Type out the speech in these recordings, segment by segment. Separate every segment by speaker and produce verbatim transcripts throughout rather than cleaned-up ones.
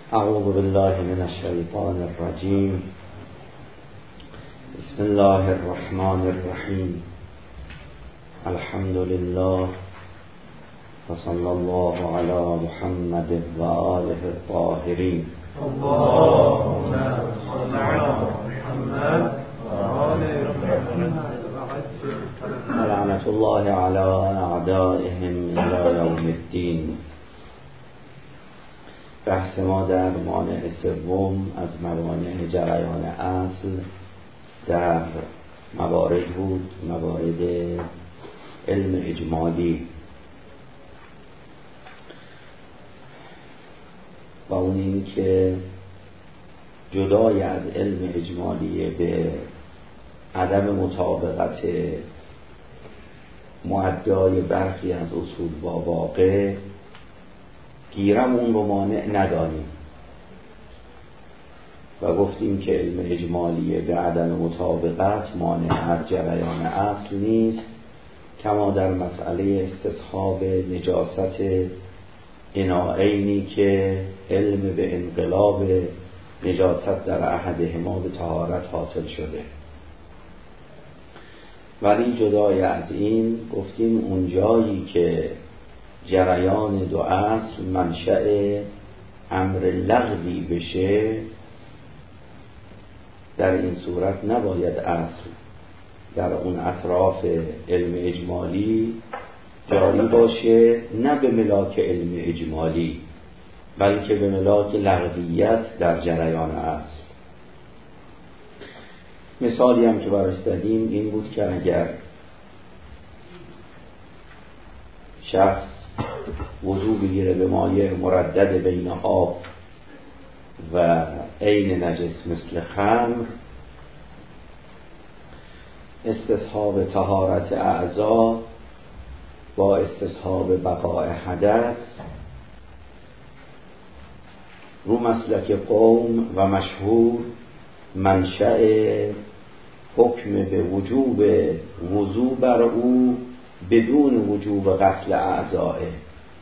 Speaker 1: اعوذ بالله من الشیطان الرجیم. بسم الله الرحمن الرحیم. الحمد لله و صلی الله علی محمد و آله الطاهرین.
Speaker 2: اللهم صل علی محمد و آله محمد.
Speaker 1: لعنت الله علی اعدائهم الی یوم الدین. بحث ما در مانع سوم از موانع جریان اصل در موارد بود، موارد علم اجمالی، و اون این که جدای از علم اجمالی به عدم مطابقت معدای برخی از اصول با واقع، گیرم اون رو مانع ندانیم و گفتیم که علم اجمالی به عدم مطابقت مانع از جریان اصل نیست، کما در مسئله استصحاب نجاست اناعینی که علم به انقلاب نجاست در احدهما به طهارت حاصل شده. ولی جدای از این گفتیم اون جایی که جریان دو اصل منشأ امر لغوی بشه، در این صورت نباید اصل در اون اطراف علم اجمالی جاری باشه، نه به ملاک علم اجمالی بلکه به ملاک لغویت در جریان اصل. مثالی هم که براش زدیم این بود که اگر شخص وضو بگیره به مایع مردد بین آب و عین نجس مثل خمر، استصحاب طهارت اعضا با استصحاب بقاء حدث رو مسلک قوم و مشهور منشأ حکم به وجوب وضو بر او بدون وجوب غسل اعضائه.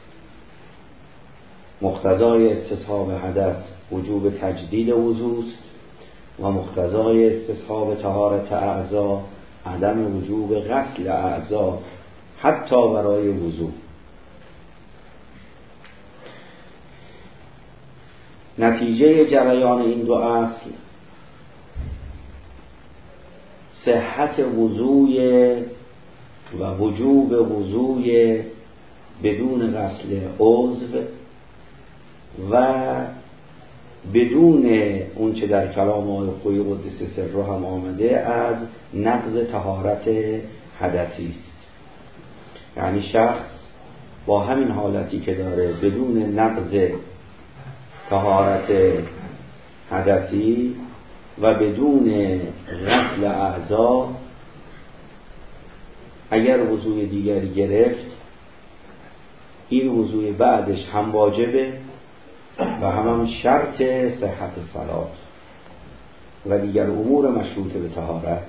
Speaker 1: مقتضای استصحاب حدث وجوب تجدید وضوست و مقتضای استصحاب طهارت اعضا عدم وجوب غسل اعضا حتی برای وضو. نتیجه جریان این دو اصل صحت وضوی و وجوب وضوی بدون غسل عضو و بدون اون چه در کلام آقای خویی قدس سره هم آمده از نقض طهارت حدثی است. یعنی شخص با همین حالتی که داره بدون نقض طهارت حدثی و بدون غسل اعضا اگر وضوی دیگری گرفت، این وضوی بعدش هم واجبه و هم, هم شرط صحت صلات و دیگر امور مشروطه به طهارت.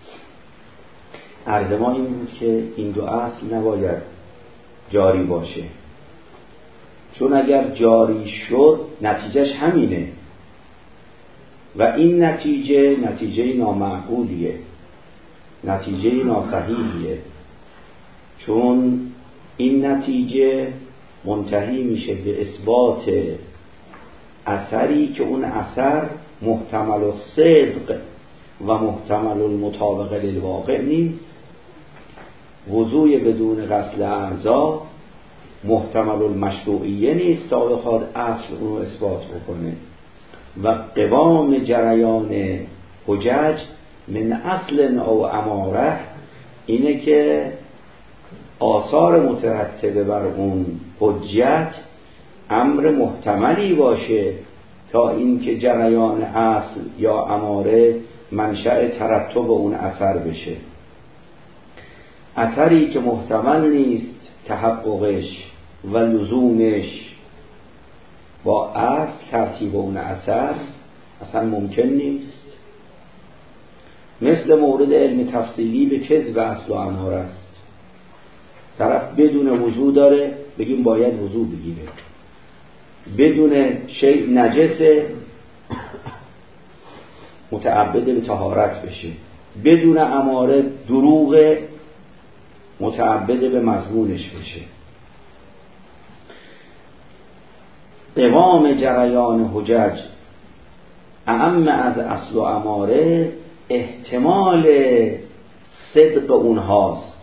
Speaker 1: عرض ما این بود که این دو اصل نباید جاری باشه، چون اگر جاری شد نتیجهش همینه و این نتیجه نتیجه نامعقولیه، نتیجه ناصحیحیه، چون این نتیجه منتهی میشه به اثبات اثری که اون اثر محتمل الصدق و محتمل المطابقه للواقع نیست. وضوی بدون غسل اعضا محتمل المشروعیه نیست تا بخواد اصل اون رو اثبات بکنه و قوام جریان حجج من اصل او اماره اینه که آثار مترتبه بر اون حجت امر محتملی باشه تا اینکه جریان اصل یا اماره منشأ ترتب اون اثر بشه. اثری که محتمل نیست تحققش و لزومش با اصل ترتیب اون اثر اصلا ممکن نیست. مثل مورد علم تفصیلی به کذب اصل و اماره است. طرف بدون وضو داره، بگیم باید وضو بگیره، بدون شیء نجسه متعبد به طهارت بشه، بدون اماره دروغ متعبد به مضمونش بشه. قوام جریان حجج اعم از اصل و اماره احتمال صدق اونهاست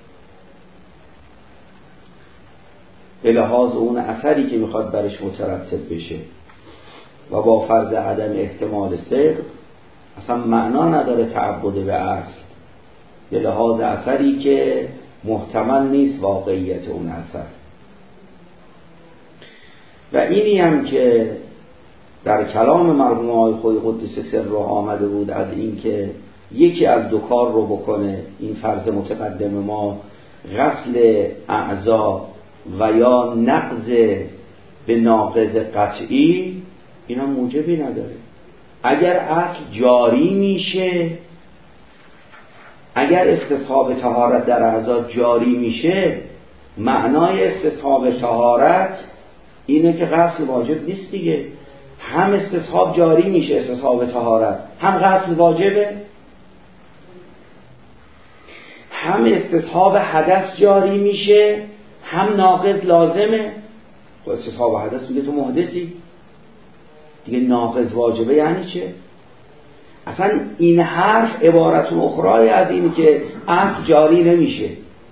Speaker 1: به لحاظ اون اثری که میخواد برش مترتب بشه و با فرض عدم احتمال صدق اصلا معنا نداره تعبد به اصل به لحاظ اثری که محتمل نیست واقعیت اون اثر. و اینی هم که در کلام مرحوم آقای خویی قدس سره آمده بود از این که یکی از دو کار رو بکنه، این فرض متقدم ما غسل اعضا و یا نقض به ناقض قطعی، اینا موجبی نداره. اگر اصل جاری میشه، اگر استصحاب طهارت در اعضا جاری میشه، معنای استصحاب طهارت اینه که غسل واجب نیست دیگه. هم استصحاب جاری میشه، استصحاب طهارت، هم غسل واجبه، هم استصحاب حدث جاری میشه، هم ناقض لازمه. تو استصحاب حدث میگه تو محدثی دیگه، ناقض واجبه یعنی چه؟ اصلا این حرف عبارتون اخرای از این که اصل جاری نمیشه،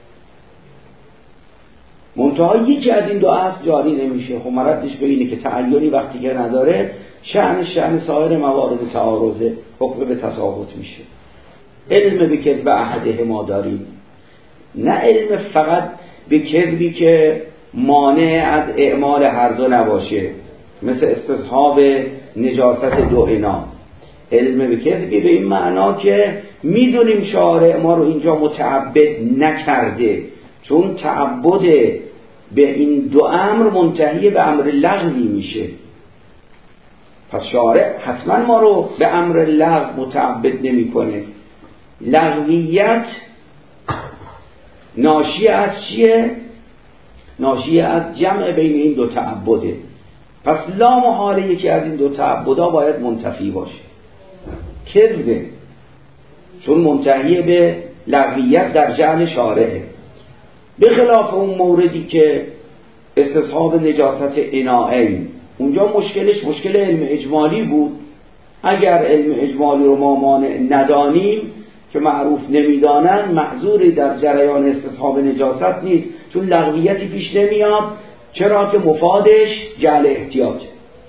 Speaker 1: منتها یکی از این دو اصل جاری نمیشه. خب مردش به اینه که تعیینی وقتی که نداره شأن شأن سایر موارد تعارضه، حکم به تساقط میشه. علم به کذب احده ما داریم، نه علم فقط به کذبی که مانع از اعمال هر دو نباشه، مثل استصحاب نجاست دو انا. علم به کذبی به این معنا که میدونیم شارع ما رو اینجا متعبد نکرده، چون تعبد به این دو امر منتهی به امر لغوی میشه. پس شارع حتما ما رو به امر لغو متعبد نمیکنه. لغویت ناشی از چیه؟ ناشی از جمع بین این دو تعبده. پس لا محاله یکی از این دو تعبدها باید منتفی باشه. کذبه، چون منتهی به لغویت در جعل شارعه، به خلاف اون موردی که استصحاب نجاست اناعین، اونجا مشکلش مشکل علم اجمالی بود. اگر علم اجمالی رو ما مانع ندانیم که معروف نمیدانن، معذوری در جریان استصحاب نجاست نیست، چون لغویتی پیش نمیاد. چرا که مفادش جعل احتیاطه.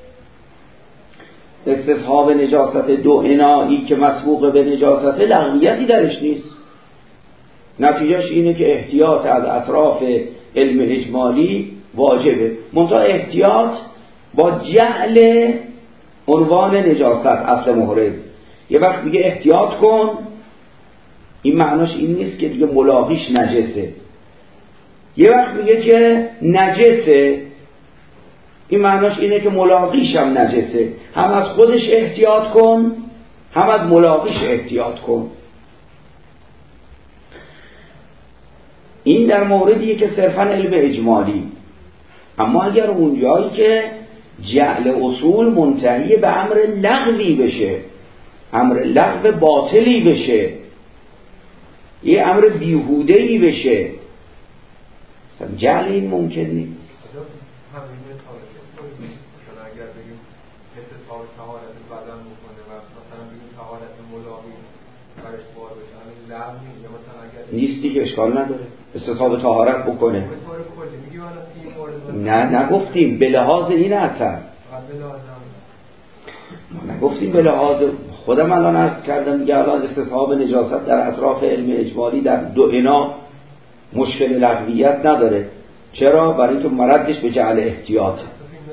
Speaker 1: استصحاب نجاست دو انایی که مسبوق به نجاست لغویتی درش نیست. نتیجهش اینه که احتیاط از اطراف علم اجمالی واجبه، منتها احتیاط با جعل عنوان نجاست اصل محرز. یه وقت میگه احتیاط کن، این معناش این نیست که دیگه ملاقیش نجسه. یه وقت میگه که نجسه، این معناش اینه که ملاقیش هم نجسه. هم از خودش احتیاط کن، هم از ملاقیش احتیاط کن. این در موردیه که صرفا علم اجمالی. اما اگر اونجایی که جعل اصول منتهی به امر لغوی بشه، امر لغو باطلی بشه، یه امر بیهوده‌ای بشه، مثلا جعل این ممکن نیست.
Speaker 2: اگر بگیم استصحاب طهارت بدن بکنه و مثلا بگیم طهارت ملاقی برش بار بشه، همین لغو نیست. یا مثلا اگر
Speaker 1: نیست دیگه، اشکال نداره استصحاب طهارت بکنه. نه نگفتیم به لحاظ این اثر، نگفتیم به لحاظ، خودم الان عرض کردم دیگه. الان استصحاب نجاست در اطراف علم اجمالی در دو انا مشکل لغویت نداره. چرا؟ برای اینکه مردش به جعل احتیاطه.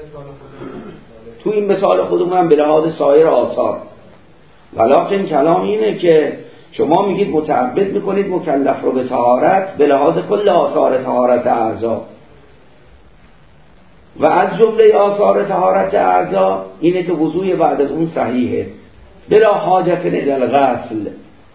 Speaker 1: تو این مثال خودمون هم به لحاظ سایر آثار. ولکن کلام اینه که شما میگید متعبد میکنید مکلف رو به طهارت به لحاظ کل آثار طهارت اعضا، و از جمله آثار طهارت اعضا اینه که وضوء بعد از اون صحیحه بلا حاجت الی الغسل.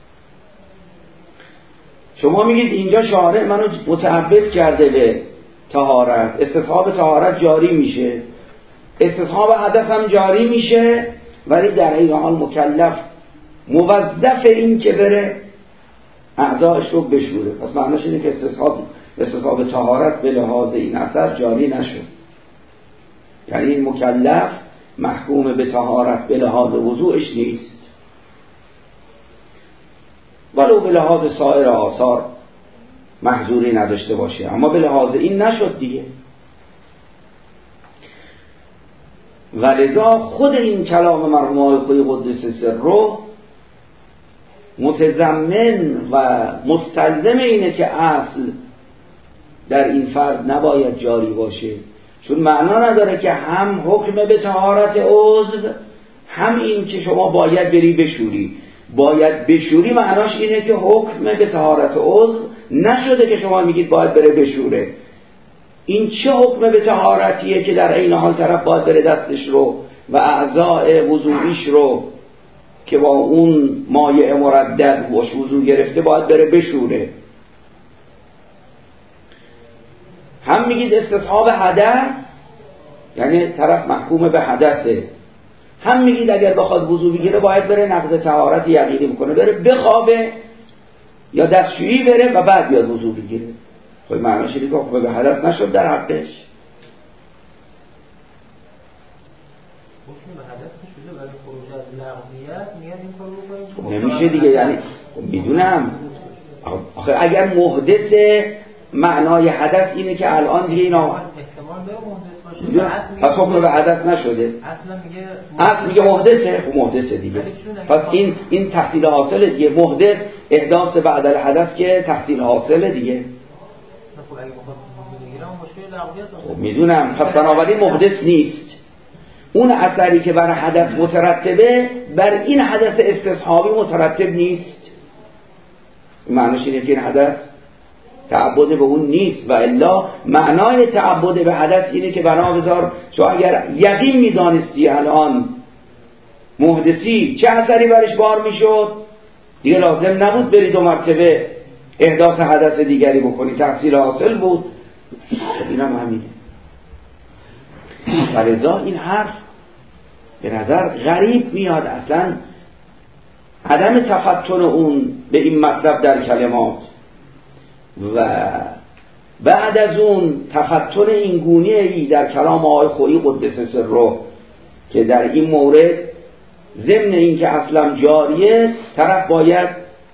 Speaker 1: شما میگید اینجا شارع منو متعبد کرده به طهارت، استصحاب طهارت جاری میشه. استصحاب حدث هم جاری میشه، ولی در این حال مکلف موظف این که بره اعضایش رو بشوره. پس معناش اینه که استصحاب استصحاب طهارت به لحاظ این اثر جاری نشد. یعنی این مکلف محکوم به طهارت به لحاظ وضوعش نیست، ولو به لحاظ سایر آثار محظوری نداشته باشه، اما به لحاظ این نشد دیگه. ولذا خود این کلام مرحوم آقای خویی قدس سره متضمن و مستلزم اینه که اصل در این فرد نباید جاری باشه، چون معنا نداره که هم حکم به طهارت عضو هم این که شما باید بری بشوری. باید بشوری معناش اینه که حکم به طهارت عضو نشده که شما میگید باید بره بشوره. این چه حکم به طهارتیه که در این حال طرف باید بره دستش رو و اعضاء وضوئیش رو که با اون مایع مردد باش وضو گرفته باید بره بشوره. هم میگید استصحاب حدث یعنی طرف محکوم به حدثه، هم میگید اگر بخواد وضو بگیره باید بره نقض طهارت یقینی بکنه، بره بخوابه یا دستشویی بره و بعد بیاد وضو بگیره. خب معناش اینه که حکم به حدث نشد در حقش.
Speaker 2: حکم به حدث نشده ولی خروج از لغویت میاد این کارو بکنیم.
Speaker 1: خب نمیشه دیگه. یعنی خب میدونم آخه اگر محدث معنای حدث اینه که الان دیگه اینا
Speaker 2: احتمال داره محدث باشه،
Speaker 1: پس حکم به حدث نشده.
Speaker 2: اصلا میگه
Speaker 1: اصل میگه محدثه. خب محدثه دیگه. پس این این تحصیل حاصله دیگه. محدث احداث بعد الحدث که تحصیل حاصله دیگه.
Speaker 2: خب اگه بخواد بگیرم مشکل لغویت
Speaker 1: خب میدونم. پس بنابراین محدث نیست. اون اثری که بر حدث مترتبه بر این حدث استصحابی مترتب نیست. معنیش اینه که این حدث تعبد به اون نیست، و الا معنای تعبد به حدث اینه که بنا بذار شما اگر یقین میدانستی الان محدثی چه اثری برش بار میشد دیگه لازم نبود بری دو مرتبه احداث حدث دیگری بکنی، تحصیل حاصل بود. خب این هم همینه. ولذا این حرف به نظر غریب میاد، اصلا عدم تفتن اون به این مطلب در کلمات و بعد از اون تفتن این گونه‌ای در کلام آقای خویی قدس سره که در این مورد ضمن این که اصلا جاریه طرف باید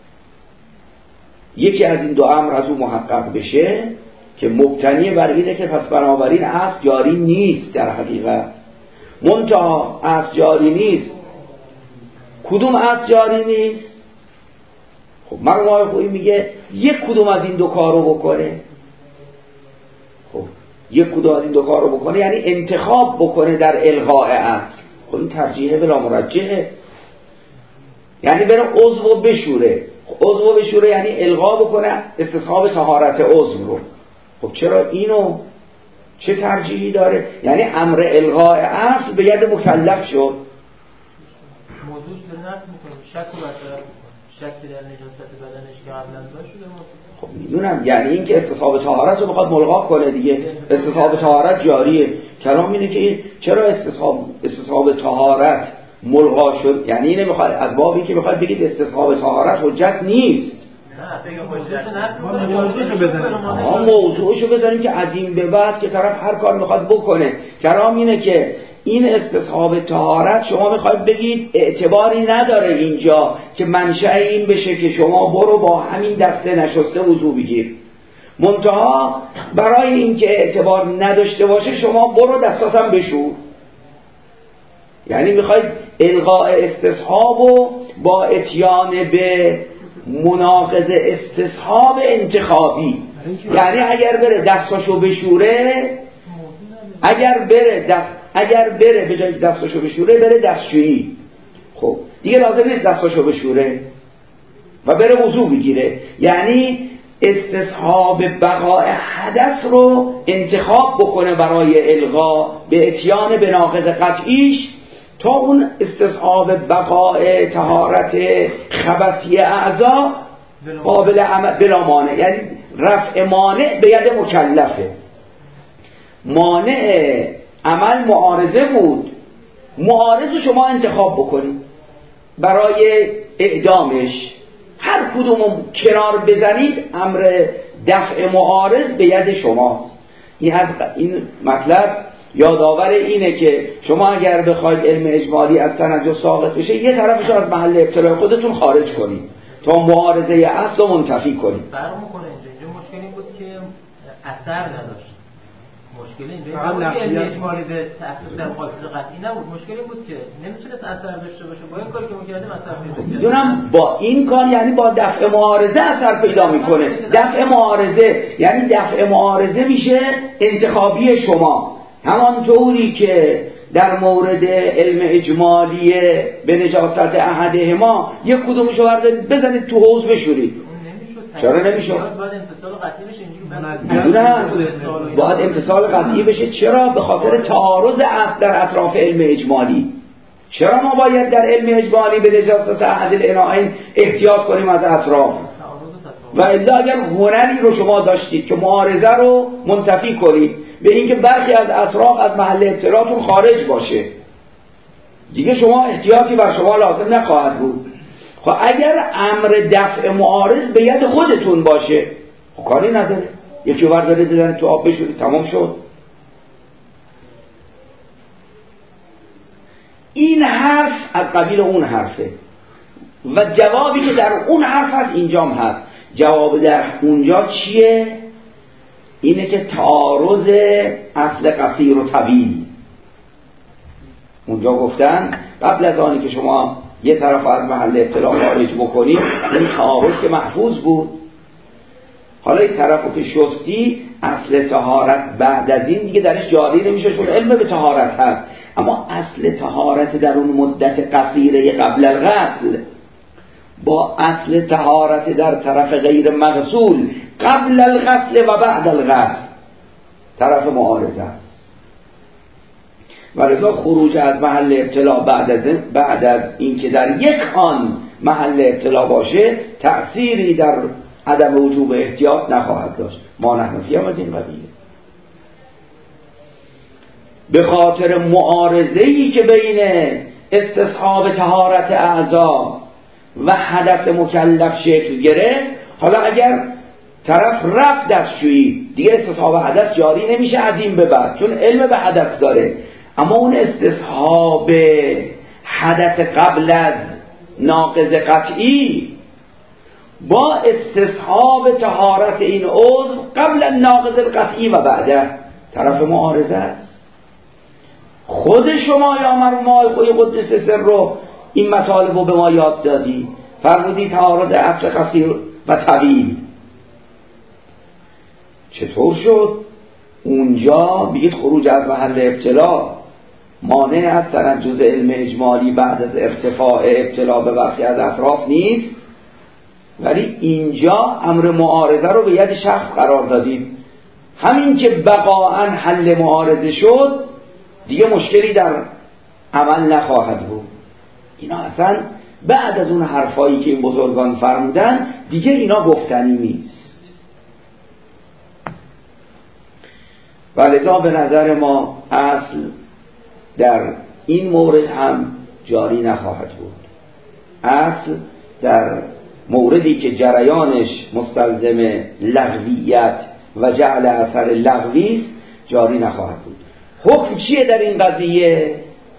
Speaker 1: یکی از این دو امر از اون محقق بشه که مبتنی بر اینه که پس بنابراین اصل جاری نیست. در حقیقت منتها اصل جاری نیست. کدوم اصل جاری نیست؟ خب مرحوم آقای خویی میگه یک کدوم از این دو کارو بکنه. خب یک کدوم از این دو کارو بکنه یعنی انتخاب بکنه در الغاء اصل. خب این ترجیحه بلا مرجحه، یعنی بره عضو بشوره. عضو بشوره یعنی الغا بکنه استصحاب طهارت عضو رو. خب چرا اینو چه ترجیحی داره؟ یعنی امر الغاء اصل به ید مکلف شد.
Speaker 2: موضوعش به نفت میکنه، شک و برطرف میکنه، شک در نجاست بدنش که قبلا داشته.
Speaker 1: خب میدونم یعنی این که استصحاب طهارت رو بخواد ملغا کنه دیگه. استصحاب طهارت جاریه. کلام اینه که چرا استصحاب استصحاب طهارت ملغا شد، یعنی اینه میخواد از بابی که میخواد بگید استصحاب طهارت حجت نیست. نه موضوعشو بزنیم که از این به بعد که طرف هر کار میخواد بکنه. کلام اینه که این استصحاب طهارت شما میخواید بگید اعتباری نداره اینجا که منشأ این بشه که شما برو با همین دسته نشسته وضو بگیر، منتها برای اینکه اعتبار نداشته باشه شما برو دستاتم بشور. یعنی میخواید الغاء استصحاب و با اتیان به مناقض استصحاب انتخابی، یعنی اگر بره دستاشو بشوره، اگر بره دست اگر بره به جای دستاشو بشوره بره دستشویی، خب دیگه لازم نیست دستاشو بشوره و بره وضو بگیره. یعنی استصحاب بقاء حدث رو انتخاب بکنه برای الغا به اتیان به ناقض قطعیش تا اون استصحاب بقاء طهارت خبثی اعضا قابل عمل بلا مانع، یعنی رفع مانع به ید مکلفه. مانع عمل معارضه بود، معارض شما انتخاب بکنید برای اعدامش. هر کدوم کنار بزنید امر دفع معارض به ید شماست. این, این مطلب یادآور اینه که شما اگر بخواید علم اجمالی از تنجس ساقط بشه، یه طرفش از محل ابتلا خودتون خارج کنید تا معارضه اصل رو منتفی کنید.
Speaker 3: فرق میکنه اینجا. اینجا مشکلی بود که اثر نداشت. مشکلی اینجا بود که علم اجمالی به تأثیر در قاصد قطعی نبود. مشکلی بود که نمیتونست اثر داشته باشه. با این کاری که می‌کردیم اثر پیدا کرد.
Speaker 1: میدونم با این کار یعنی با دفع معارضه اثر پیدا میکنه. دفع معارضه یعنی دفع معارضه میشه انتخابی شما، همان طوری که در مورد علم اجمالی به نجاست احدهما یک کدومشو بردارید بزنید تو حوض بشورید. چرا نمیشه؟
Speaker 3: باید امتصال قطعی بشه. اینجوری
Speaker 1: نه باید امتصال قطعی بشه. چرا؟ به خاطر تعارض اصل در اطراف علم اجمالی. چرا ما باید در علم اجمالی به نجاست احد العناین احتیاط کنیم از اطراف؟ و الا اگر هنری رو شما داشتید که معارضه رو منتفی کنید به اینکه برخی از اطراف از محل ابتلاتون خارج باشه، دیگه شما احتیاطی بر شما لازم نخواهد بود. خب اگر امر دفع معارض به ید خودتون باشه، خب کاری نداره، یکی ورداره دیدن تو آب بشورید، تمام شد. این حرف از قبیل اون حرفه و جوابی که در اون حرف هست اینجام هست. جواب در اونجا چیه؟ اینه که تعارض اصل قصیر و طویل. اونجا گفتن قبل از آنی که شما یه طرف از محل اطلاع خارج بکنید، این تعارض که محفوظ بود. حالا این طرفو که شستی، اصل طهارت بعد از این دیگه درش جاری نمیشه چون علم به طهارت هست. اما اصل طهارت در اون مدت قصیره قبل الغسل با اصل طهارت در طرف غیر مغسول قبل الغسل و بعد الغسل طرف معارضه است. و لذا خروج از محل ابتلا بعد از بعد از اینکه در یک آن محل ابتلا باشه تأثیری در عدم وجوب احتیاط نخواهد داشت. ما نحن فیهم از این قبیله. به خاطر معارضه‌ای که بین استصحاب طهارت اعضا و حدث مکلف شکل گرفت، حالا اگر طرف رفت دستشویی دیگه استصحاب حدث جاری نمیشه از این به بعد چون علم به حدث داره. اما اون استصحاب حدث قبل از ناقض قطعی با استصحاب طهارت این عضو قبل از ناقض قطعی و بعده طرف معارضه است. خود شما یا مرحوم خوی قدس سر رو این مطالب رو به ما یاد دادی، فرمودی تعارض اصل قصیر و طویل. چطور شد؟ اونجا بگید خروج از محل ابتلا مانع از تنجز علم اجمالی بعد از ارتفاع ابتلا به برخی از اطراف نیست، ولی اینجا امر معارضه رو به ید شخص قرار دادیم. همین که بقاعا حل معارضه شد دیگه مشکلی در عمل نخواهد بود. اینا اصلا بعد از اون حرفایی که این بزرگان فرمودن دیگه اینا گفتنی نیست. ولذا به نظر ما اصل در این مورد هم جاری نخواهد بود. اصل در موردی که جریانش مستلزم لغویت و جعل اثر لغوی است جاری نخواهد بود. حکم چیه در این قضیه؟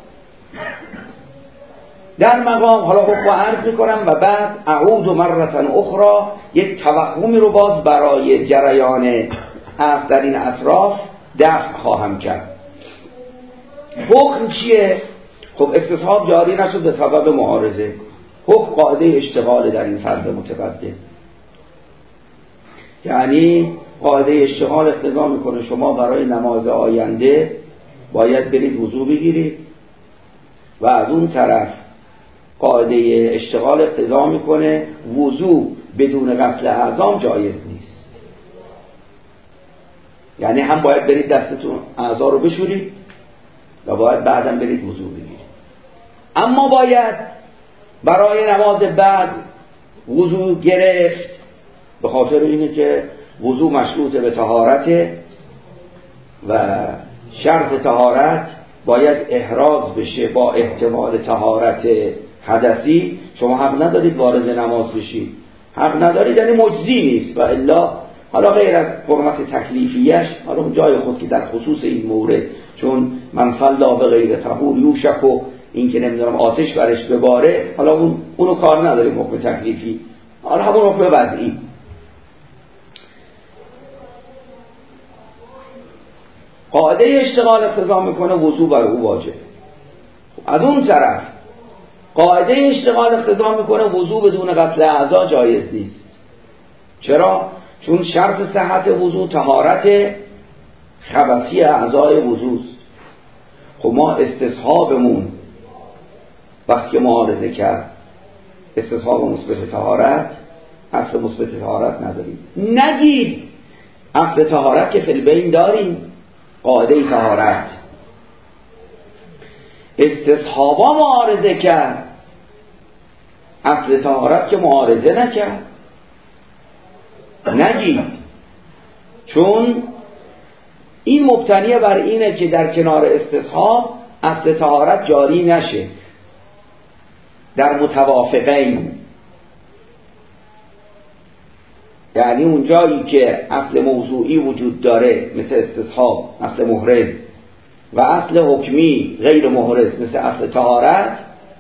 Speaker 1: در مقام حالا حکم عرض میکنم و بعد اعود و مرتن اخرى یک توهمی رو باز برای جریان اصل در این اطراف دفع خواهم کرد. حکم چیه؟ خب استصحاب جاری نشد به سبب معارضه. حکم قاعده اشتغال در این فرض متقدم، یعنی قاعده اشتغال اقتضا میکنه شما برای نماز آینده باید برید وضو بگیرید و از اون طرف قاعده اشتغال اقتضا میکنه وضو بدون غسل اعضا جایز نیست. یعنی هم باید برید دستتون اعضا رو بشورید و باید بعدم برید وضو بگیرید. اما باید برای نماز بعد وضو گرفت به خاطر اینه که وضو مشروط به طهارته و شرط طهارت باید احراز بشه با احتمال طهارت حدثی. شما حق ندارید وارد نماز بشید، حق ندارید، یعنی مجزی نیست. و الا حالا غیر از حرمت تکلیفیش، حالا اون جای خود که در خصوص این مورد، چون من صلا به غیر طهور یوشک و این که نمیدونم آتش برش بباره، حالا اون اونو کار نداریم حکم تکلیفی، حالا همون حکم وضعی. قاعده اشتغال اقتضا میکنه وضوء بر او واجب. از اون طرف قاعده اشتغال اقتضا میکنه وضوء بدون غسل اعضا جایز نیست. چرا؟ چون شرط صحت وضوء طهارت خبثی اعضای وضوء است. خب ما استصحابمون وقتی که معارضه کرد استصحاب مثبت طهارت، اصل مثبت طهارت نداریم. نگید اصل طهارت که فی البین داریم، قاعده طهارت. استصحابا معارضه کرد، اصل طهارت که معارضه نکرد. نگید، چون این مبتنی بر اینه که در کنار استصحاب اصل طهارت جاری نشه در متوافقین. یعنی اون جایی که اصل موضوعی وجود داره مثل استصحاب، اصل محرز، و اصل حکمی غیر محرز مثل اصل طهارت،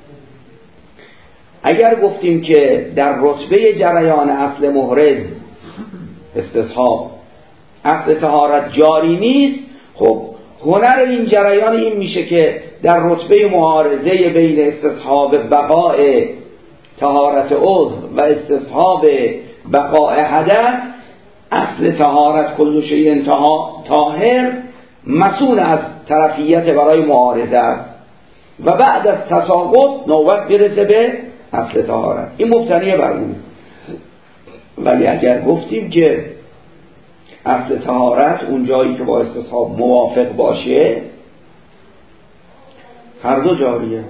Speaker 1: اگر گفتیم که در رتبه جریان اصل محرز استصحاب اصل طهارت جاری نیست، خب هنر این جریان این میشه که در رتبه معارضه بین استصحاب بقاء طهارت عضو و استصحاب بقاء حدث، اصل طهارت کل شیء طاهر مسئول از طرفیت برای معارضه است و بعد از تساقط نوبت برسه به اصل طهارت. این مبتنی بر اون. ولی اگر گفتیم که اصل طهارت اون جایی که با استصحاب موافق باشه هر دو جاریه،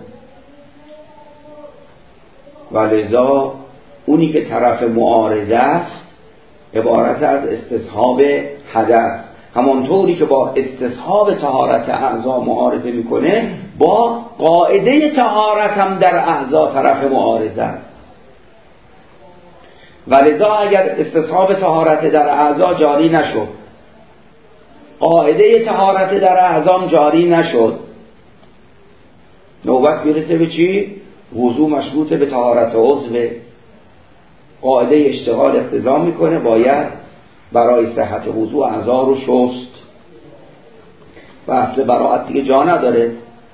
Speaker 1: ولذا اونی که طرف معارضه است عبارت از استصحاب حدث، همانطوری که با استصحاب طهارت اعضا معارضه میکنه با قاعده طهارت هم در اعضا طرف معارضه است. ولذا اگر استصحاب طهارت در اعضا جاری نشد، قاعده طهارت در اعضا جاری نشد، نوبت میرسه به چی؟ وضوء مشروط به طهارت عضو. قاعده اشتغال اقتضا میکنه باید برای صحت وضوء اعضا رو شست و اصل براءت دیگه جا نداره،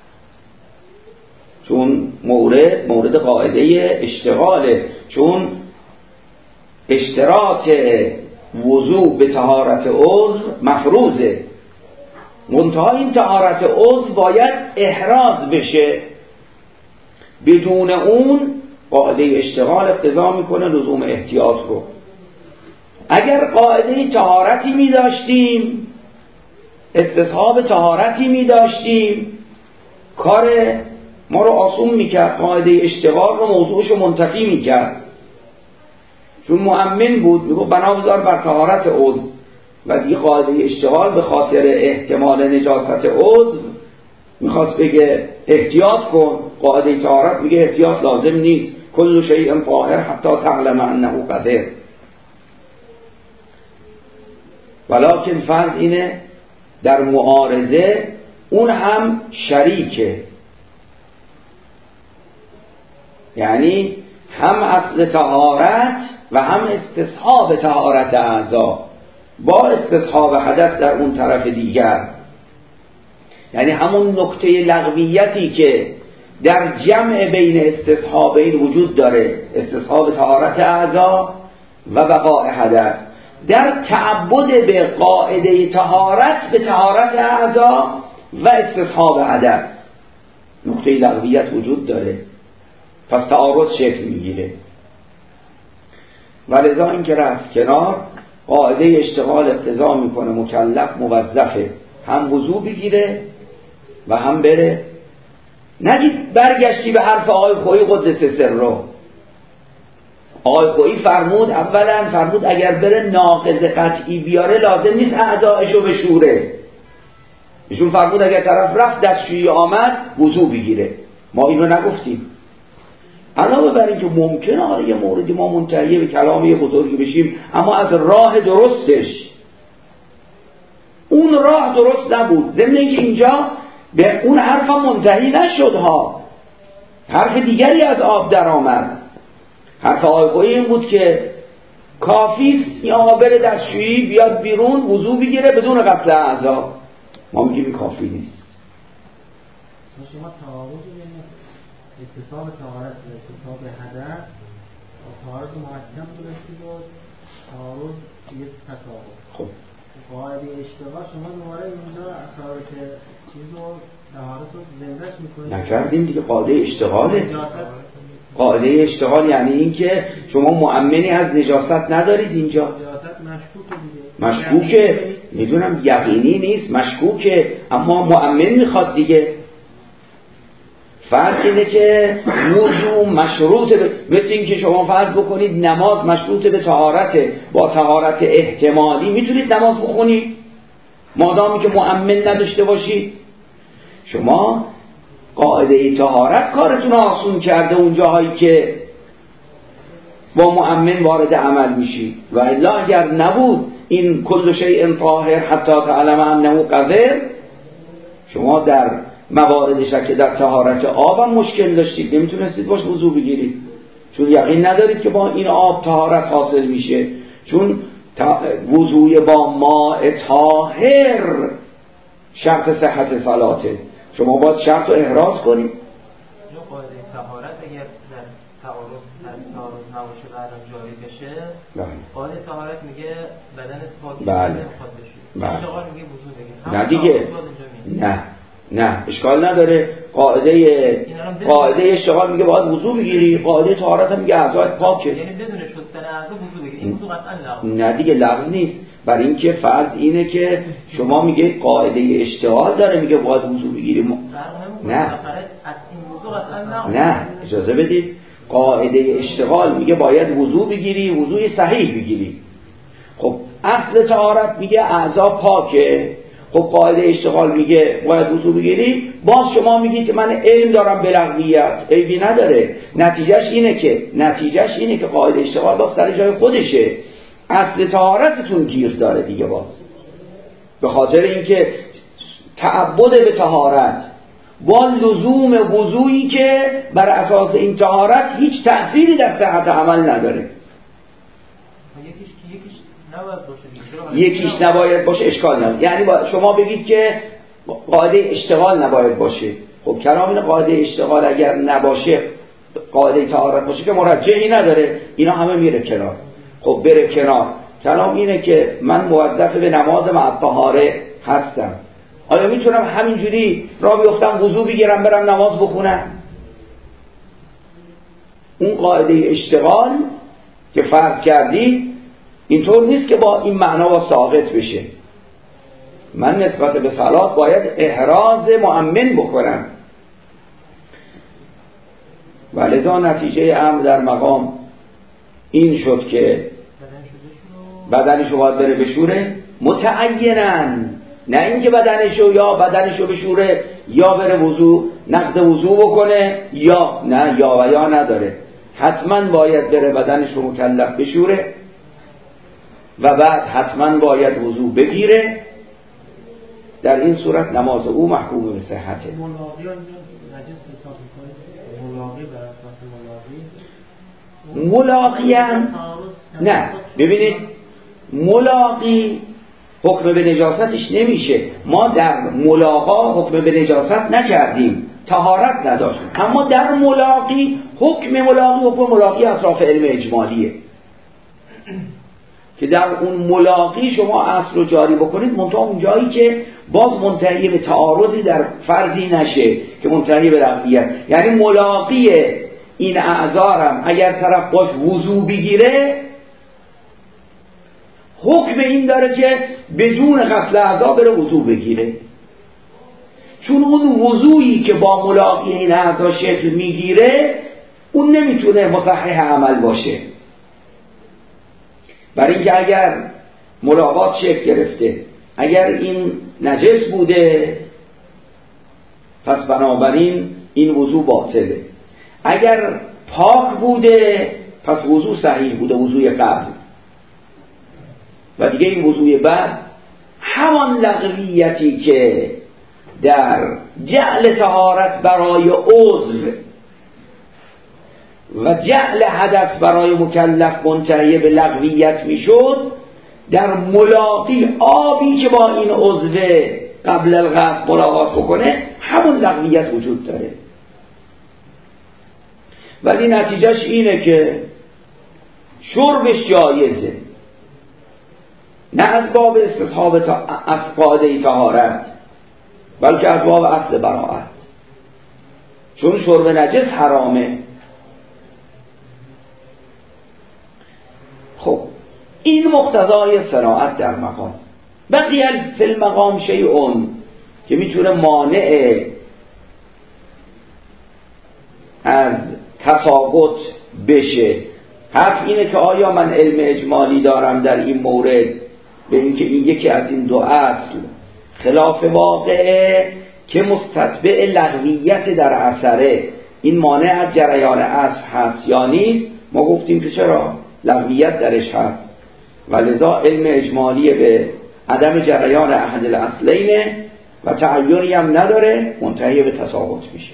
Speaker 1: چون مورد مورد قاعده اشتغاله، چون اشتراط وضوء به طهارت عضو مفروضه. منتها این طهارت عضو باید احراز بشه، بدون اون قاعده اشتغال اقتضا میکنه لزوم احتیاط رو. اگر قاعده طهارتی می داشتیم، استصحاب طهارتی می داشتیم، کار ما رو آسون میکرد، قاعده اشتغال رو موضوعش رو منتفی میکرد، چون مؤمن بود، میگو بنا بذار بر طهارت عضو، و دیگه قاعده اشتغال به خاطر احتمال نجاست عضو میخواست بگه احتیاط کن، قاعده طهارت میگه احتیاط لازم نیست، کل شیء طاهر حتی تعلم انه قدر. ولکن فرض اینه در معارضه اون هم شریکه، یعنی هم اصل طهارت و هم استصحاب طهارت اعضا با استصحاب حدث در اون طرف دیگر، یعنی همون نکته لغویتی که در جمع بین استصحابین وجود داره، استصحاب طهارت اعضا و بقاء حدث، در تعبد به قاعده طهارت به طهارت اعضا و استصحاب حدث نقطه لغویت وجود داره، پس تعارض شکل میگیره. ولذا این که رفت کنار، قاعده اشتغال اقتضا میکنه مکلف موظفه هم وضو بگیره و هم بره. نگید برگشتی به حرف آقای خویی قدس سره. آقای خویی فرمود، اولا فرمود اگر بره ناقض قطعی بیاره لازم نیست اعضایشو بشوره، ایشون فرمود اگر طرف رفت دستشویی آمد وضو بگیره. ما اینو نگفتیم. علاوه بر این که ممکنه آره یه موردی ما منتهی به کلام یه بزرگی بشیم، اما از راه درستش اون راه درست نبود. ضمن اینکه اینجا به اون حرف هم منتهی نشد ها، حرف دیگری از آب در آمد. حرف آقای این بود که کافیست این آقا بره دستشویی بیاد بیرون وضو بگیره بدون غسل اعضا. ما میگیم کافی نیست.
Speaker 3: شما تعارض یعنی اتصال طهارت و اتصال حدث و طهارت محکم داشتید و تعارض یک تطابق.
Speaker 1: خب
Speaker 3: قاعده اشتغال شما دوباره اینجا اثر که چیز رو طهارت رو زندهش میکنید
Speaker 1: نکردیم دیگه. قاعده اشتغاله. قاعده اشتغال یعنی این که شما مؤمنی از نجاست ندارید اینجا.
Speaker 3: نجاست مشکوکه دیگه.
Speaker 1: مشکوکه، میدونم یقینی نیست، مشکوکه، اما مؤمن میخواد دیگه. فرق اینه که وضو مشروط به، مثل این که شما فرض بکنید نماز مشروط به طهارته، با طهارت احتمالی میتونید نماز بخونید مادامی که مؤمن نداشته باشید. شما قاعده طهارت کارتون آسون کرده اون جاهایی که با مؤمن وارد عمل میشی، و الا اگر نبود این کل شیء طاهر حتی تعلم انه قذر، شما در موارد شک در طهارت آب هم مشکل داشتید، نمیتونستید باش وضو بگیرید چون یقین ندارید که با این آب طهارت حاصل میشه، چون وضوی با ماء طاهر شرط صحت صلاته. شما باید شرط رو احراز کنید.
Speaker 3: جو قاعده طهارت اگر در تعارض تعارض نباشه و الان جاری بشه، قاعده طهارت میگه بدن پاک
Speaker 1: بله
Speaker 3: نمیخواد بشه. اشتغال میگه وضو بگیر.
Speaker 1: نه دیگه. نه نه اشکال نداره. قاعده قاعده اشتغال میگه باید وضو بگیری، قاعده طهارت هم میگه اعضاء پاکه.
Speaker 3: یعنی بدون شستن اعضا وضو بگیری. این وضو قطعا لغو.
Speaker 1: نه دیگه لغو نیست. برای اینکه فرض اینه که شما میگه قاعده اشتغال داره میگه باید وضو بگیری. نه نه اجازه بدید. قاعده اشتغال میگه باید وضو بگیری، وضوی صحیح بگیری. خب اصل طهارت میگه اعضا پاکه. خب قاعده اشتغال میگه باید وضو بگیری، باز شما میگید که من علم دارم به لغویت، عیبی نداره. نتیجهش اینه که نتیجهش اینه که قاعده اشتغال باز سر جای خودشه، اصل طهارتتون گیر داره دیگه. باز به خاطر اینکه تعبد به طهارت با لزوم وضویی که بر اساس این طهارت هیچ تأثیری در صحت عمل نداره. یکیش نباید باشه اشکال نداره. یعنی با شما بگید که قاعده اشتغال نباید باشه. خب کلام این قاعده اشتغال اگر نباشه قاعده طهارت باشه که مرجحی نداره، اینا همه میره کنار. خب بره کنار. کلام اینه که من موظف به نماز مع طهاره هستم. آیا میتونم همینجوری را بیفتم وضو بگیرم برم نماز بخونم؟ اون قاعده اشتغال که فرض کردی اینطور نیست که با این معنا با ساقط بشه. من نسبت به صلات باید احراز مؤمن بکنم، ولذا نتیجه امر در مقام این شد که بدنشو باید بره بشوره متعینن، نه اینکه بدنشو یا بدنشو بشوره یا بره وضو نقض وضو بکنه، یا نه یا و یا نداره، حتما باید بره بدنشو مکلف بشوره و بعد حتما باید وضو بگیره. در این صورت نماز او محکوم به صحته. ملاقی هم نه. ببینید ملاقی حکم به نجاستش نمیشه. ما در ملاقا حکم به نجاست نکردیم، طهارت نداشتیم، اما در ملاقی حکم ملاقی حکم ملاقی اطراف علم اجمالیه که در اون ملاقی شما اصل رو جاری بکنید، منتها اون جایی که باز منتهی به تعارضی در فرضی نشه که منتهی به رقیت. یعنی ملاقی این اعذارم اگر طرف باش وضو بگیره حکم این داره که بدون غسل اعضا بره وضو بگیره، چون اون وضویی که با ملاقی این اعضا شکل میگیره اون نمیتونه مصحح عمل باشه. برای اینکه اگر ملاقات شکل گرفته اگر این نجس بوده پس بنابراین این وضو باطله، اگر پاک بوده پس وضو صحیح بوده، وضوی قبل، و دیگه این وضوی بعد همان لغویتی که در جعل طهارت برای عضو و جعل حدث برای مکلف منتهی به لغویت میشد، در ملاقی آبی که با این عضو قبل الغسل ملاقات بکنه همون لغویت وجود داره. ولی نتیجهش اینه که شربش جایزه، نه از باب استصحاب از قاعده طهارت، بلکه از باب اصل براءت، چون شرب نجس حرامه. خب این مقتضای صراحت در مقام. بقیه فی المقام شیئون که میتونه مانع از تساقط بشه. حرف اینه که آیا من علم اجمالی دارم در این مورد به اینکه این یکی از این دو اصل خلاف واقعه که مستتبع لغویت در اثره، این مانع از جریان اصل هست یا نیست؟ ما گفتیم که چرا؟ لغویت درش هست و لذا علم اجمالی به عدم جریان احد الاصلینه و تعیینی هم نداره، منتهی به تساقط میشه.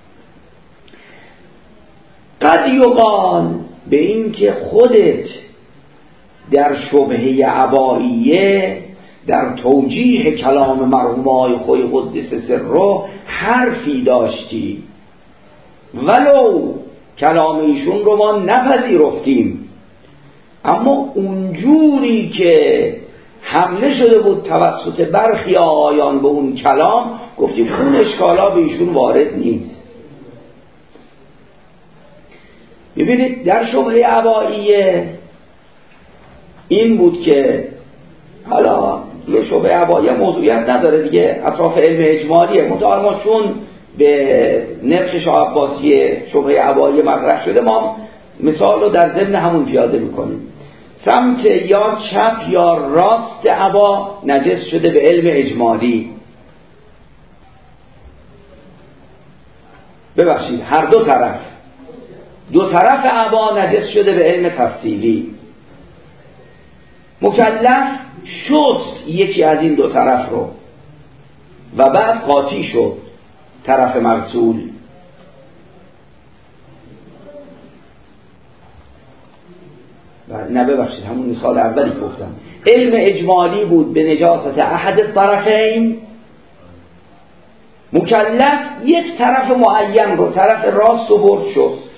Speaker 1: قد یقال به این که خودت در شبهه عباییه در توجیه کلام مرحومای خوی قدس سره حرفی داشتی، ولو کلام ایشون رو ما نپذیرفتیم، اما اونجوری که حمله شده بود توسط برخی آقایان به اون کلام، گفتیم اون اشکالا به ایشون وارد نیست. ببینید در شبهه عباییه این بود که حالا یه شبهه عباییه موضوعیت نداره دیگه، اطراف علم اجمالیه، منتها ما چون به نقش شاه عباسی شبهه عباییه مطرح شده ما مثال رو در ضمن همون پیاده میکنیم. سمت یا چپ یا راست عبا نجس شده به علم اجمالی، ببخشید هر دو طرف، دو طرف عبا نجس شده به علم تفصیلی. مکلف شست یکی از این دو طرف رو و بعد قاطی شد طرف مغسول. نه ببخشید همون مثال اولی گفتم، علم اجمالی بود به نجاست احد الطرفین، مکلف یک طرف معین رو، طرف راست و برد شست.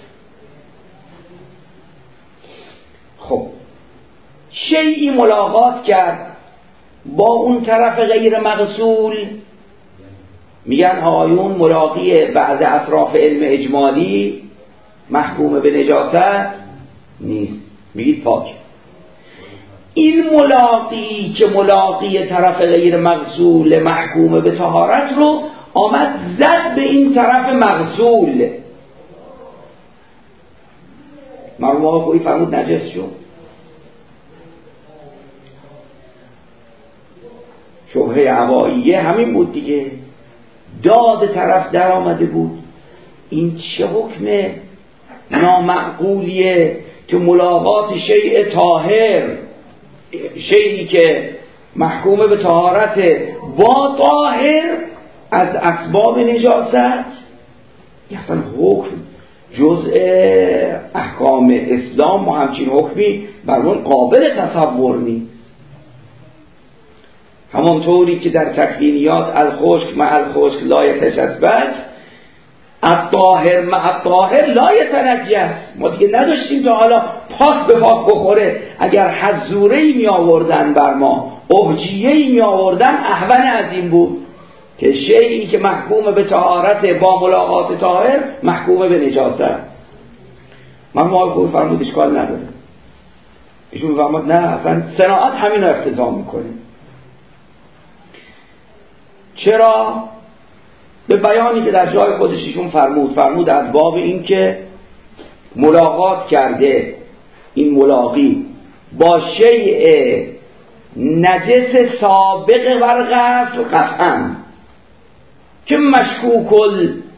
Speaker 1: خب شیئی ملاقات کرد با اون طرف غیر مغسول، میگن آیون ملاقی بعض اطراف علم اجمالی محکوم به نجاست نیست، میگید پاک. این ملاقی که ملاقی طرف غیر مغسول محکوم به طهارت رو آمد زد به این طرف مغسول، مرحوم آقا خویی فرمود نجس شد. شبهه عباییه همین بود دیگه، داد طرف در آمده بود. این چه حکم نامعقولیه که ملاقات شیء طاهر، شیئی که محکوم به طهارت با طاهر از اسباب نجاست، اصلا حکم جزء احکام اسلام و همچین حکمی برمون قابل تصور نیست. همانطوری که در تکوینیات الخشک مع الخشک لا یتشبث، الطاهر مع الطاهر لا یتنجس. ما دیگه نداشتیم تا حالا پاک به پاک بخوره، اگر حضوره‌ای می آوردن بر ما، ابجیه‌ای می آوردن، احون از این بود که شیئی که محکوم به طهارت با ملاقات طاهر محکوم به نجاست. من ما خود فرمود اشکال نداره، ایشون فرمود نه اصلا صراحت همین رو اختتام میکنه. چرا؟ به بیانی که در جای خودش ایشون فرمود، فرمود از باب این که ملاقات کرده این ملاقی با شیء نجس سابق بر غسل قطعا که مشکوک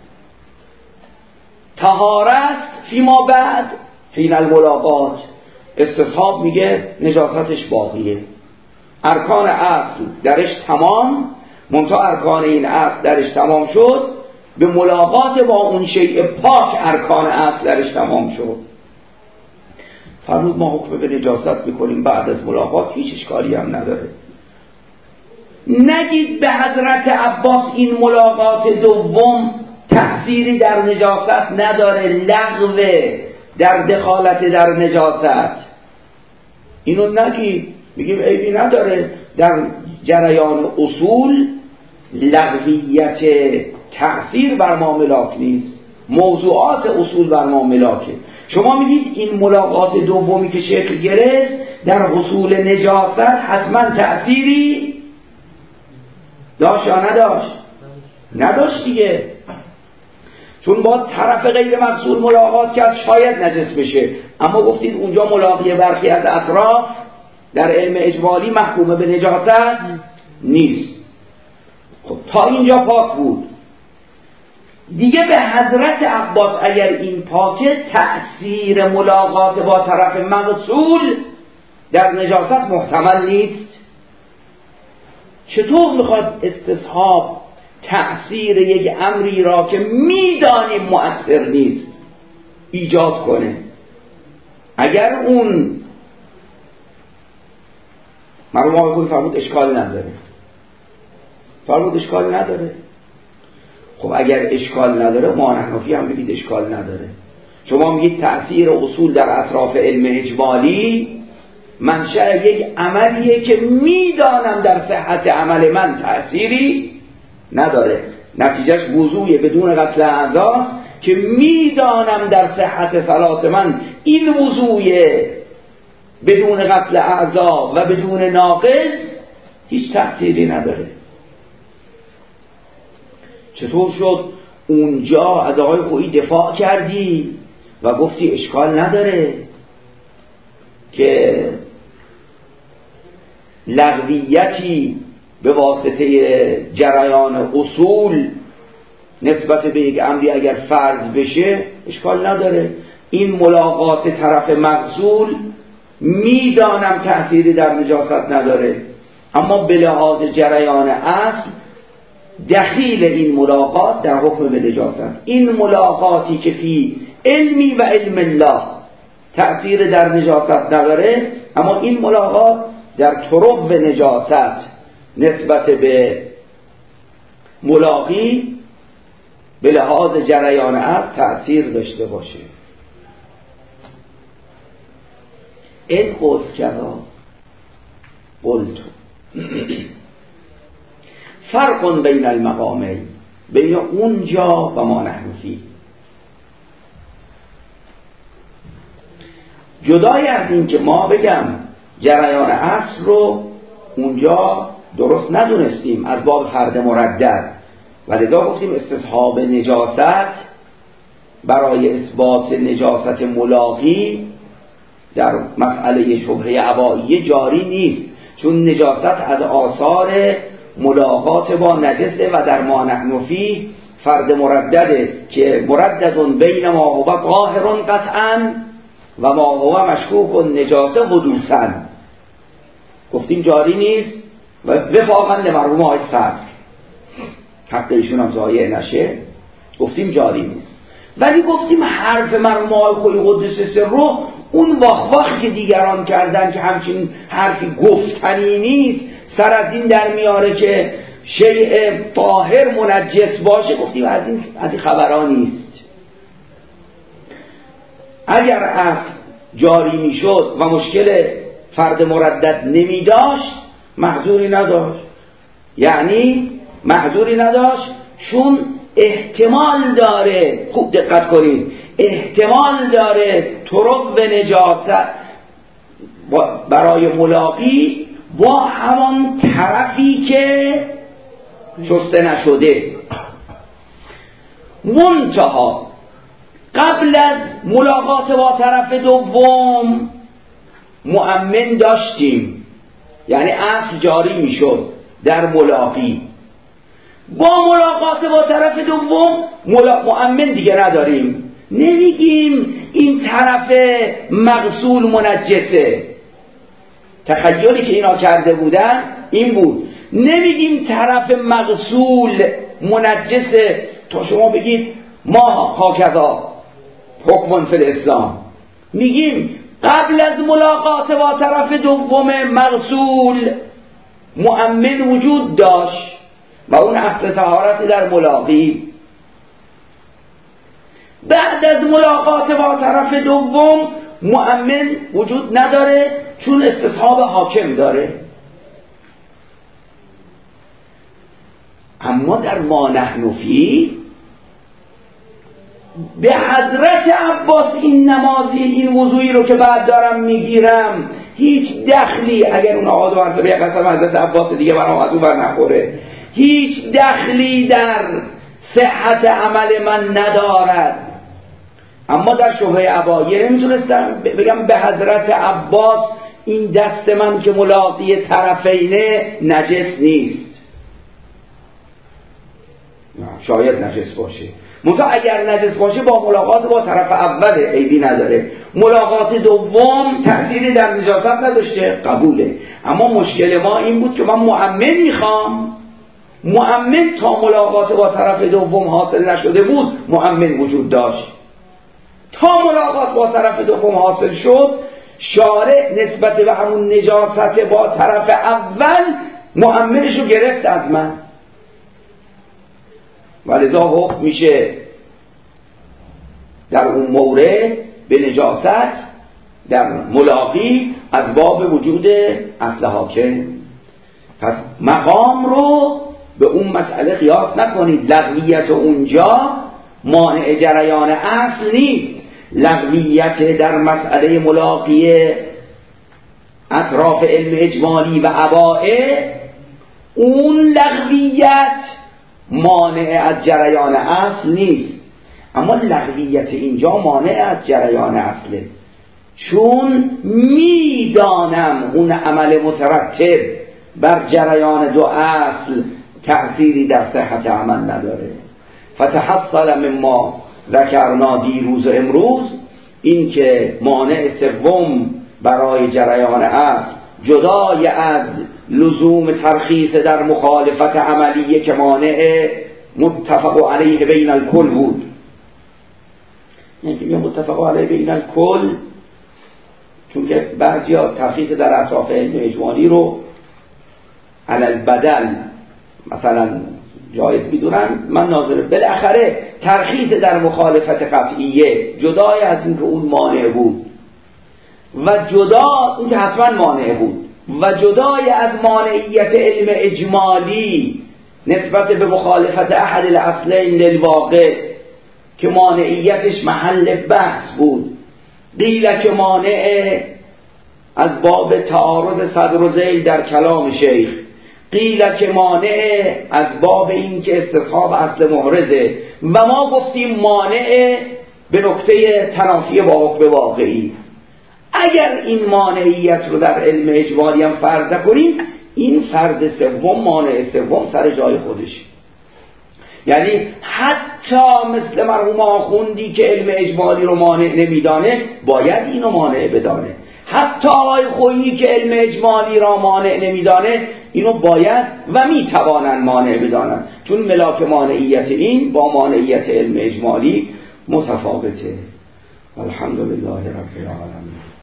Speaker 1: طهارت فیما بعد حین الملاقات، استصحاب میگه نجاستش باقیه، ارکان عقل درش تمام، منتها ارکان این عقل درش تمام شد، به ملاقات با اون شیء پاک ارکان عقل درش تمام شد. فرمود ما حکم به نجاست میکنیم بعد از ملاقات، هیچ اشکالی هم نداره. نگید به حضرت عباس این ملاقات دوم تأثیری در نجاست نداره، لغوه در دخالت در نجاست، اینو نگید، بگیم عیبی نداره. در جریان اصول لغویت تأثیر بر ما ملاک نیست، موضوعات اصول بر ما ملاکه. شما میگید این ملاقات دومی که شکل گرفت در حصول نجاست حتما تأثیری داشت یا نداشت؟ نداشت دیگه، چون با طرف غیر مقصود ملاقات کرد شاید نجس بشه، اما گفتید اونجا ملاقی برخی از اطراف در علم اجمالی محکوم به نجاست نیست. خب تا اینجا پاک بود دیگه. به حضرت عباس اگر این پاکه، تأثیر ملاقات با طرف مقصود در نجاست محتمل نیست. چطور میخواد استصحاب تأثیر یک امری را که میدانیم مؤثر نیست ایجاد کنه؟ اگر اون مرحوم آقای خویی فرمود اشکال نداره، فرمود اشکال نداره. خب اگر اشکال نداره، ما حنفی هم بگید اشکال نداره. شما میگید تأثیر اصول در اطراف علم اجمالی منشأ یک عملیه که میدانم در صحت عمل من تأثیری نداره، نتیجهش وضوع بدون قتل اعضاست که میدانم در صحت صلات من این وضوع بدون قتل اعضا و بدون ناقض هیچ تأثیری نداره. چطور شد اونجا از آقای خویی دفاع کردی و گفتی اشکال نداره که لغویتی به واسطه جریان اصول نسبت به یک امری اگر فرض بشه اشکال نداره؟ این ملاقات طرف مغزول میدانم تأثیری در نجاست نداره، اما به لحاظ جریان اصل دخیل این ملاقات در حکم به نجاست. این ملاقاتی که فی علمی و علم الله تأثیر در نجاست نداره، اما این ملاقات در طرق به نجاست نسبت به ملاقی به لحاظ جریان اصل تأثیر داشته باشه. این قوز کذا قلت فرق بین المقامین، بین اونجا و ما نحن فیه. جدای از این که ما بگم جریان اصل رو اونجا درست ندونستیم از باب فرد مردد و لذا گفتیم استصحاب نجاست برای اثبات نجاست ملاقی در مسئله شبهه عباییه جاری نیست، چون نجاست از آثار ملاقات با نجسه و در ما نحن فیه فرد مردده که مردد بین ما هو ظاهر قطعا و ما هو مشکوک نجاسه حدوثا. گفتیم جاری نیست و وفاقا لمرحوم آقای صدر، حق ایشون هم ضایع نشه، گفتیم جاری نیست. ولی گفتیم حرف مرحوم آقای خویی قدس سره اون واخ واخ که دیگران کردن که همچین حرفی گفتنی نیست، سر از این در میاره که شیء طاهر منجس باشه، گفتیم از این از این خبران نیست. اگر اصل جاری میشد و مشکل فرد مردد نمی داشت محظوری نداشت، یعنی محظوری نداشت چون احتمال داره، خوب دقت کنید، احتمال داره طرق به نجاست برای ملاقی با همان طرفی که شسته نشده. منتها قبل از ملاقات با طرف دوم مؤمن داشتیم یعنی اصل جاری میشد در ملاقی. با ملاقات با طرف دوم مؤمن دیگه نداریم، نمیگیم این طرف مغسول منجسه. تخیلی که اینا کرده بودن این بود، نمیگیم طرف مغسول منجسه تا شما بگید ما هاکذا حکم فی الاسلام. میگیم قبل از ملاقات با طرف دوم مغسول مؤمن وجود داشت و اون اصل طهارت در ملاقی. بعد از ملاقات با طرف دوم مؤمن وجود نداره چون استصحاب حاکم داره. اما در ما نحن فی به حضرت عباس این نمازی این وضوعی رو که بعد دارم میگیرم هیچ دخلی، اگر اون آقا دو مرتبه قسم حضرت عباس دیگه برام از اون بر نخوره، هیچ دخلی در صحت عمل من ندارد. اما در شبهه عبایه نمیتونستم بگم به حضرت عباس این دست من که ملاقی طرفینه نجس نیست، شاید نجس باشه، منتها اگر نجس باشه با ملاقات با طرف اول عیبی نداره، ملاقات دوم تأثیری در نجاست نداشته، قبوله. اما مشکل ما این بود که من مؤمن میخوام، مؤمن تا ملاقات با طرف دوم حاصل نشده بود مؤمن وجود داشت. تا ملاقات با طرف دوم حاصل شد شارع نسبت به همون نجاست با طرف اول مؤمنشو گرفت از من، ولذا حکم میشه در اون مورد به نجاست در ملاقی از باب وجود اصل حاکم. پس مقام رو به اون مسئله قیاس نکنید. لغویت اونجا مانع جریان اصل نیست. لغویت در مسئله ملاقی اطراف علم اجمالی و عبائه، اون لغویت مانع از جریان اصل نیست. اما لغویت اینجا مانع از جریان اصله، چون میدانم اون عمل مترتب بر جریان دو اصل تأثیری در صحت عمل نداره. فتحصل مما ذکرنا دیروز و امروز، این که مانع سوم برای جریان اصل جدای از لزوم ترخیص در مخالفت عملیه که مانع متفق علیه بین الکل بود. یعنی متفق علیه بین الکل چون که بعضی ها ترخیص در اطراف علم اجمالی رو علی البدل مثلا جایز میدونن، من ناظر بالاخره ترخیص در مخالفت قطعیه جدای از این که اون مانع بود و جدا این که حتما مانع بود و جدای از مانعیت علم اجمالی نسبت به مخالفت احد الاصلین للواقع که مانعیتش محل بحث بود. قیل که مانع از باب تعارض صدر و ذیل در کلام شیخ، قیل که مانع از باب این که استصحاب اصل محرزه، و ما گفتیم مانع به نکته تنافی با حکم واقعی. اگر این مانعیت رو در علم اجمالی هم فرض کنیم، این فرض سوم مانع سوم سر جای خودش، یعنی حتی مثل مرحوم آخوندی که علم اجمالی رو مانع نمیدانه باید اینو مانع بدانه، حتی آقای خویی که علم اجمالی را مانع نمیدانه اینو باید و میتوانن مانع بدانن، چون ملاک مانعیت این با مانعیت علم اجمالی متفاوته. الحمدلله رب العالمین.